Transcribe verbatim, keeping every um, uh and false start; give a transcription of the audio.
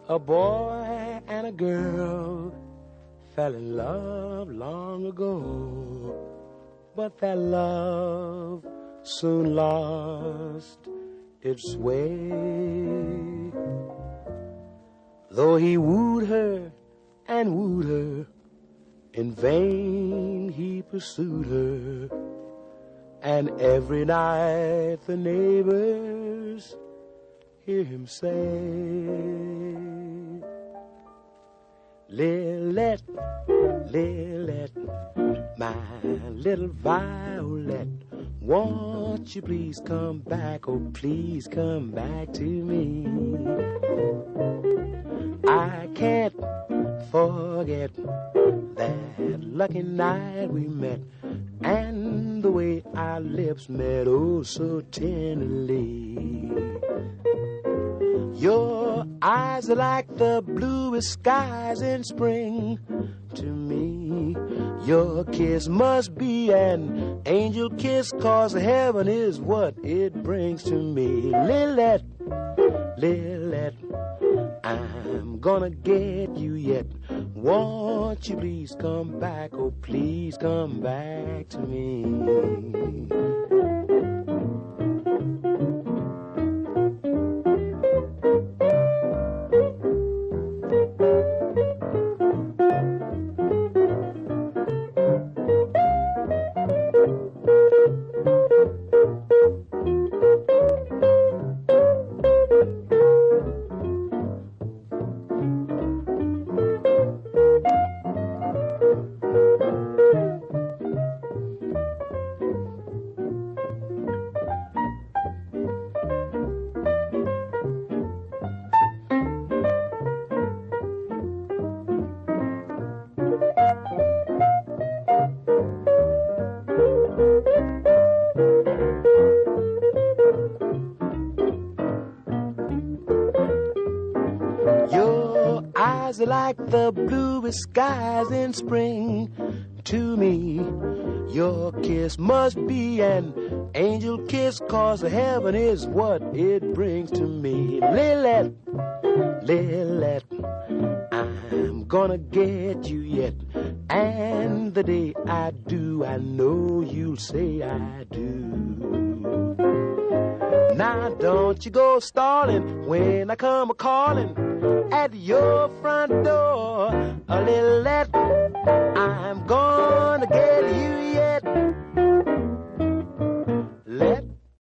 A boy and a girl fell in love long ago, but that love soon lost its way. Though he wooed her and wooed her, in vain he pursued her, and every night the neighbors hear him say, Lilette, Lilette, my little Violet, won't you please come back, oh please come back to me. I can't forget that lucky night we met, and the way our lips met oh so tenderly. Your eyes are like the bluest skies in spring to me. Your kiss must be an angel kiss, 'cause heaven is what it brings to me. Lilette, Lilette, I'm gonna get you yet. Won't you please come back, oh please come back to me. Your eyes are like the bluest skies in spring to me. Your kiss must be an angel kiss, 'cause heaven is what it brings to me. Lilette, Lilette, I'm gonna get you yet, and the day I do, I know you'll say I do. Now don't you go stalling when I come a-calling at your front door. A Lilette, I'm gonna get you yet.